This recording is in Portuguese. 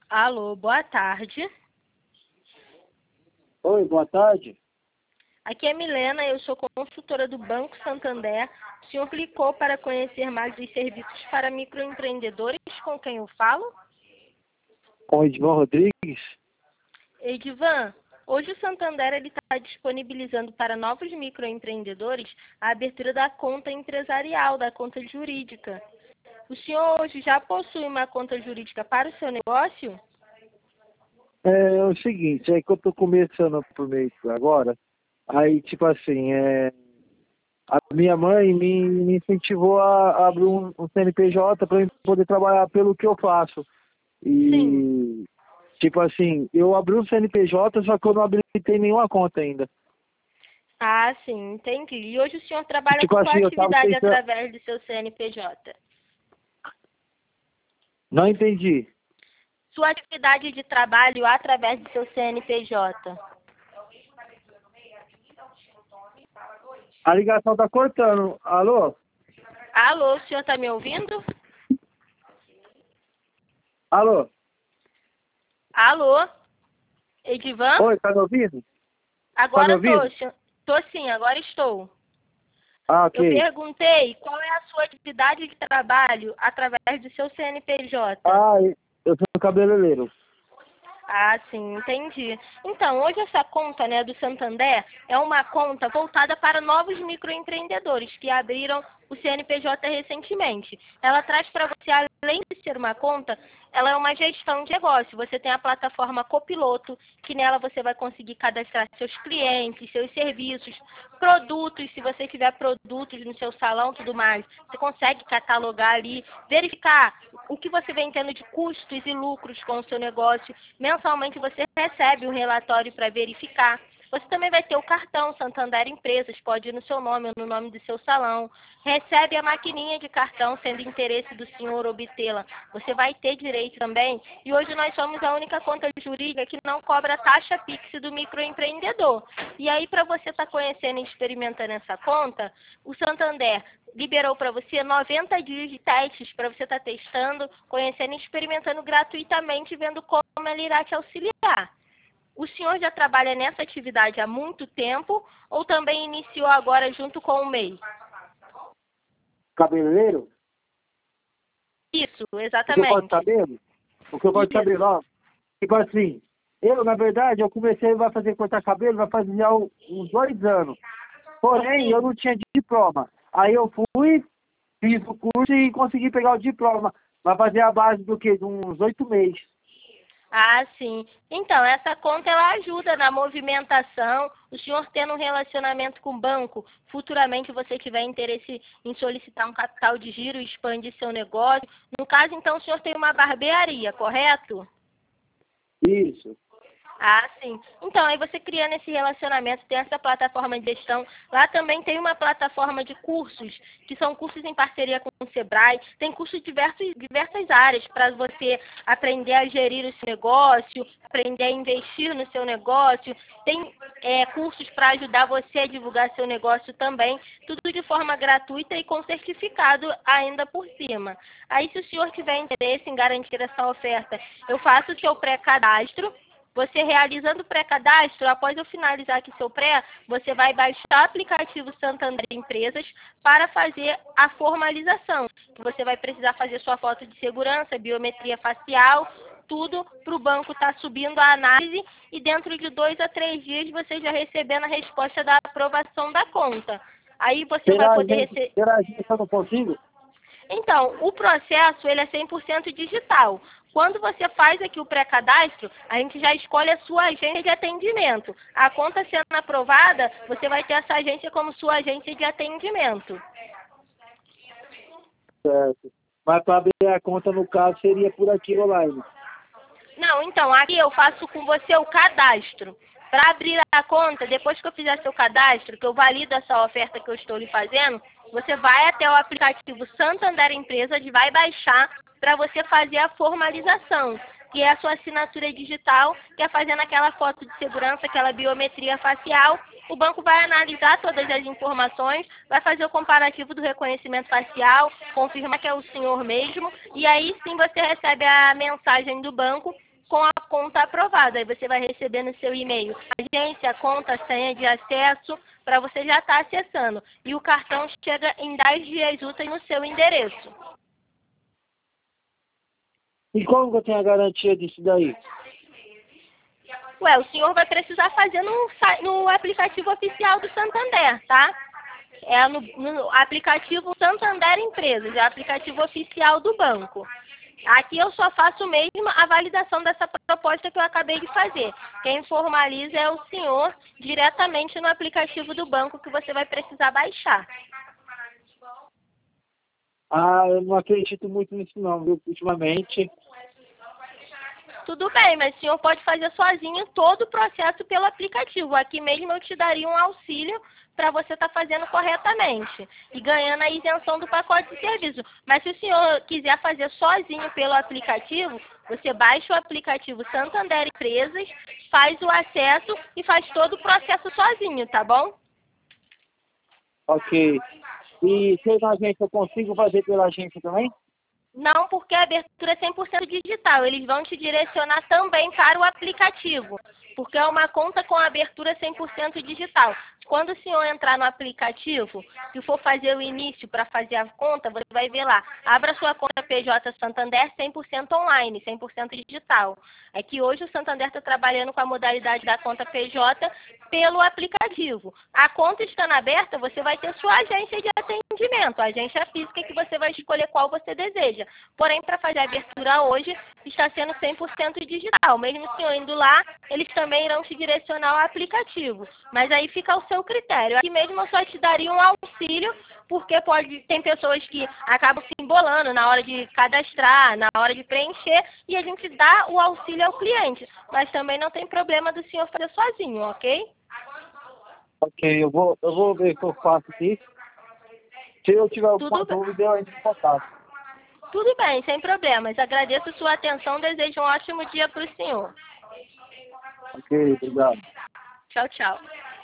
Alô, boa tarde. Oi, boa tarde. Aqui é Milena, eu sou consultora do Banco Santander. O senhor clicou para conhecer mais os serviços para microempreendedores, com quem eu falo? Com o Edvan Rodrigues? Edivan, hoje o Santander está disponibilizando para novos microempreendedores a abertura da conta empresarial, da conta jurídica. O senhor hoje já possui uma conta jurídica para o seu negócio? É o seguinte, é que eu tô começando por mês agora, aí tipo assim, a minha mãe me incentivou a abrir um CNPJ para eu poder trabalhar pelo que eu faço. Sim. E tipo assim, eu abri um CNPJ, só que eu não habilitei nenhuma conta ainda. Ah, sim, entendi. E hoje o senhor trabalha Tipo com qual assim, eu tava atividade pensando. através do seu CNPJ? Não entendi. Sua atividade de trabalho através do seu CNPJ. A ligação tá cortando. Alô? Alô, o senhor está me ouvindo? Alô? Alô? Edivan? Oi, tá me ouvindo? Tá me Agora ouvindo? tô sim, agora estou. Ah, Eu ok. perguntei qual é a sua atividade de trabalho através do seu CNPJ. Ah, eu sou cabeleireiro. Ah, sim, entendi. Então, hoje essa conta, né, do Santander é uma conta voltada para novos microempreendedores que abriram o CNPJ recentemente. Ela traz para você, além de ser uma conta, ela é uma gestão de negócio. Você tem a plataforma Copiloto, que nela você vai conseguir cadastrar seus clientes, seus serviços, produtos, se você tiver produtos no seu salão, tudo mais. Você consegue catalogar ali, verificar o que você vem tendo de custos e lucros com o seu negócio. Mensalmente você recebe um relatório para verificar. Você também vai ter o cartão Santander Empresas, pode ir no seu nome ou no nome do seu salão. Recebe a maquininha de cartão, sendo interesse do senhor obtê-la. Você vai ter direito também. E hoje nós somos a única conta jurídica que não cobra taxa Pix do microempreendedor. E aí, para você estar conhecendo e experimentando essa conta, o Santander liberou para você 90 dias de testes para você estar testando, conhecendo e experimentando gratuitamente, vendo como ele irá te auxiliar. O senhor já trabalha nessa atividade há muito tempo ou também iniciou agora junto com o MEI? Cabeleireiro? Isso, O que eu posso exatamente. saber? O que eu posso Isso. saber, ó. Tipo assim, na verdade, eu comecei a fazer cortar cabelo, vai fazer já uns 2 anos. Porém, eu Sim. não tinha diploma. Aí eu fui, fiz o curso e consegui pegar o diploma. Vai fazer a base do quê? De uns 8 meses. Ah, sim. Então, essa conta ela ajuda na movimentação. O senhor tendo um relacionamento com o banco, futuramente você tiver interesse em solicitar um capital de giro e expandir seu negócio. No caso, então, o senhor tem uma barbearia, correto? Isso. Ah, sim. Então, aí você criando esse relacionamento, tem essa plataforma de gestão. Lá também tem uma plataforma de cursos, que são cursos em parceria com o Sebrae. Tem cursos de diversas áreas para você aprender a gerir o seu negócio, aprender a investir no seu negócio. Tem cursos para ajudar você a divulgar seu negócio também. Tudo de forma gratuita e com certificado ainda por cima. Aí, se o senhor tiver interesse em garantir essa oferta, eu faço o seu pré-cadastro. Você realizando o pré-cadastro, após eu finalizar aqui seu pré, você vai baixar o aplicativo Santander Empresas para fazer a formalização. Você vai precisar fazer sua foto de segurança, biometria facial, tudo para o banco estar subindo a análise e dentro de 2 a 3 dias você já recebendo a resposta da aprovação da conta. Aí você vai poder receber. Será a gente eu não consigo? Então, o processo ele é 100% digital. Quando você faz aqui o pré-cadastro, a gente já escolhe a sua agência de atendimento. A conta sendo aprovada, você vai ter essa agência como sua agência de atendimento. Certo. Mas para abrir a conta, no caso, seria por aqui online. Não, então, aqui eu faço com você o cadastro. Para abrir a conta, depois que eu fizer seu cadastro, que eu valido essa oferta que eu estou lhe fazendo, você vai até o aplicativo Santander Empresas, vai baixar para você fazer a formalização, que é a sua assinatura digital, que é fazendo aquela foto de segurança, aquela biometria facial. O banco vai analisar todas as informações, vai fazer o comparativo do reconhecimento facial, confirmar que é o senhor mesmo, e aí sim você recebe a mensagem do banco com a conta aprovada. Aí você vai receber no seu e-mail agência, conta, senha de acesso, para você já estar acessando. E o cartão chega em 10 dias úteis no seu endereço. E como que eu tenho a garantia disso daí? Ué, o senhor vai precisar fazer no aplicativo oficial do Santander, tá? É no aplicativo Santander Empresas, é o aplicativo oficial do banco. Aqui eu só faço mesmo a validação dessa proposta que eu acabei de fazer. Quem formaliza é o senhor diretamente no aplicativo do banco que você vai precisar baixar. Ah, eu não acredito muito nisso não, viu? Ultimamente. Tudo bem, mas o senhor pode fazer sozinho todo o processo pelo aplicativo. Aqui mesmo eu te daria um auxílio para você estar fazendo corretamente e ganhando a isenção do pacote de serviço. Mas se o senhor quiser fazer sozinho pelo aplicativo, você baixa o aplicativo Santander Empresas, faz o acesso e faz todo o processo sozinho, tá bom? Ok. E se na agência eu consigo fazer pela agência também? Não, porque a abertura é 100% digital. Eles vão te direcionar também para o aplicativo, porque é uma conta com abertura 100% digital. Quando o senhor entrar no aplicativo e for fazer o início para fazer a conta, você vai ver lá, abra sua conta PJ Santander 100% online, 100% digital. É que hoje o Santander está trabalhando com a modalidade da conta PJ pelo aplicativo. A conta estando aberta, você vai ter sua agência de atendimento, a agência física que você vai escolher qual você deseja. Porém, para fazer a abertura hoje, está sendo 100% digital. Mesmo o senhor indo lá, eles também irão te direcionar ao aplicativo. Mas aí fica ao seu critério. Aqui mesmo eu só te daria um auxílio, porque tem pessoas que acabam se embolando na hora de cadastrar, na hora de preencher, e a gente dá o auxílio ao cliente. Mas também não tem problema do senhor fazer sozinho, ok? Ok, eu vou ver o que eu faço aqui. Se eu tiver alguma dúvida, eu entro em contato. Tudo bem, sem problemas. Agradeço sua atenção, desejo um ótimo dia para o senhor. Ok, obrigado. Tchau, tchau.